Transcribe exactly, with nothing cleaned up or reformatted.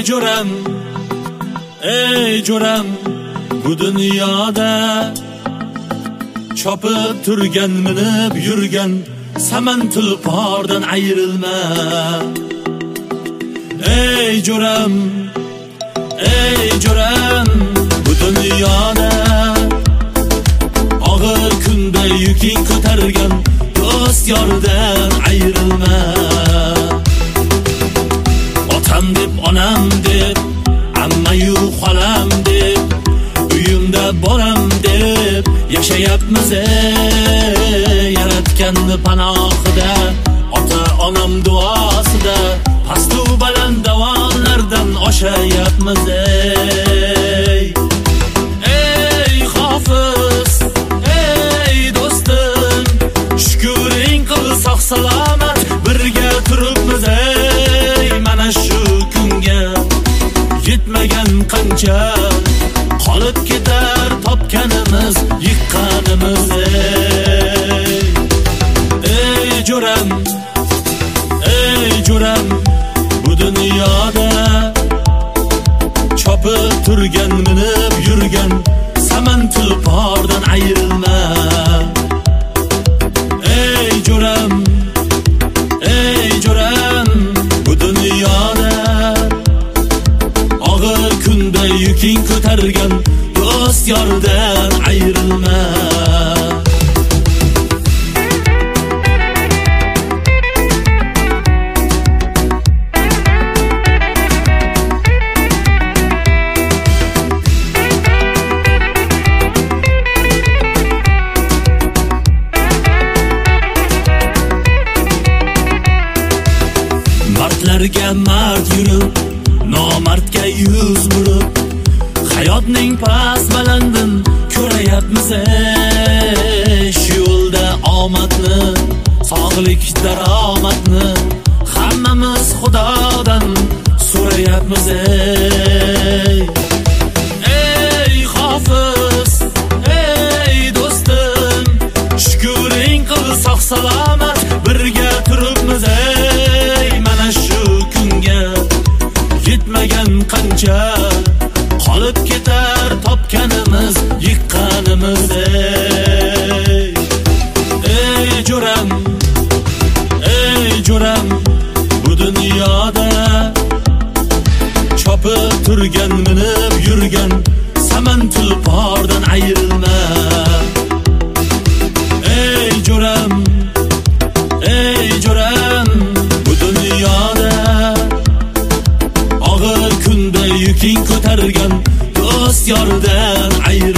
jo'ram, ey jo'ram, bu dunyoda chopib turgan, minib yurgan saman tulpordan ayrilma. Ey jo'ram, ey jo'ram, bu dunyoda og'ir kunda yuking ko'targan do'st yordan ayrilma. Otam deb, onam deb, ammayu xolam deb, uyimda bolam deb yashayapmiz ey yaratganni panohida, ota onam duosida pastu baland davonlardan oshayapmiz ey. Ey hofiz, ey do'stim, shukring qil sog' salomat birga turibmiz ey. Mana shu kunga yetmagan qancha qolib ketar topganimiz, yiqqanimiz ey. Ey jo'ram, ey jo'ram, bu dunyoda chopib turgan, minib yurgan saman tulpordan ayrilma. Ey jo'ram, ey jo'ram, bu dunyoda og'ir kunda yuking ko'targan do'st yordan ayrilma. Mardlarga mard yurib, nomardga yuz burib, hayotning past balandin ko'rayapmiz ey. Shu yo'lda omadni, sog'lik daromadni hammamiz Xudodan so'rayapmiz ey. Ey hofiz, ey do'stim, shukring qil sog' salomat birga turibmiz ey. Mana shu kunga yetmagan qancha qolib ketar topganimiz, yiqqanimiz ey. Ey jo'ram, ey jo'ram, bu dunyoda chopib turgan, minib yurgan saman tulpordan ayrilma. Ey jo'ram, ey jo'ram, bu dunyoda og'ir kunda yuking ko'targan do'st yordan ayrilma.